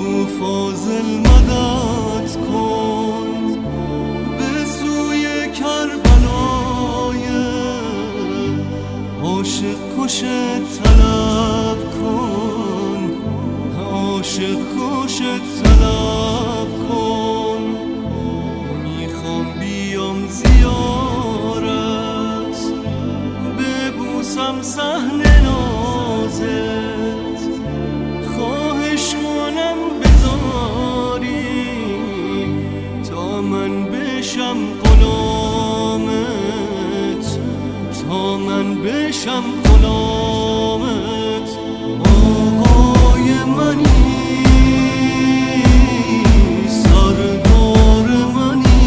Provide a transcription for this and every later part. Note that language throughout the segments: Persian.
ابو فاضل مدد کن به سوی کربلای عاشق کشت طلب کن، عاشق کشت طلب کن. میخوام بیام زیارت ببوسم صحن نازت، خواهش کنم بذاری تا من بشم غلامت، تا من بشم غلامت. آقای منی، سردار منی،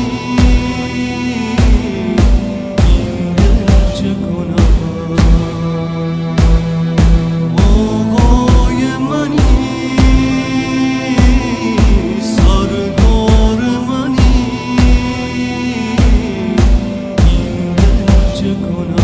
این دل چه کنم؟ آقای منی، سردار منی، این دل چه کنم؟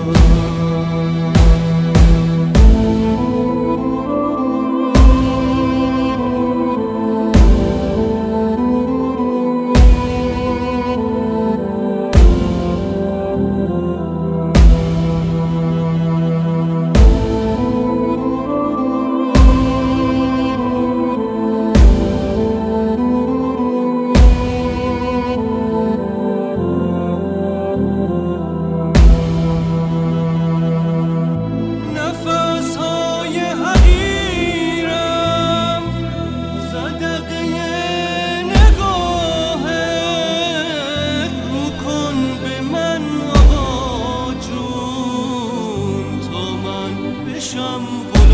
بشم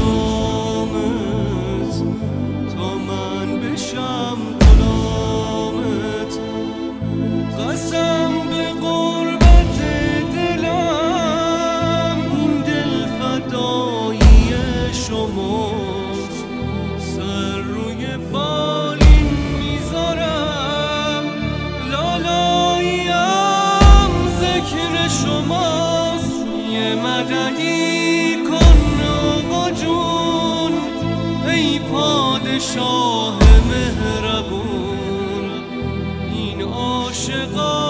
غلامت، تا من بشم غلامت. قسم به قربت دلم، این دل فدایی شماست. سر روی بالین میذارم، لالاییم ذکر شماست. یه مددی کن جون ای پادشاه مهربون، این عاشقان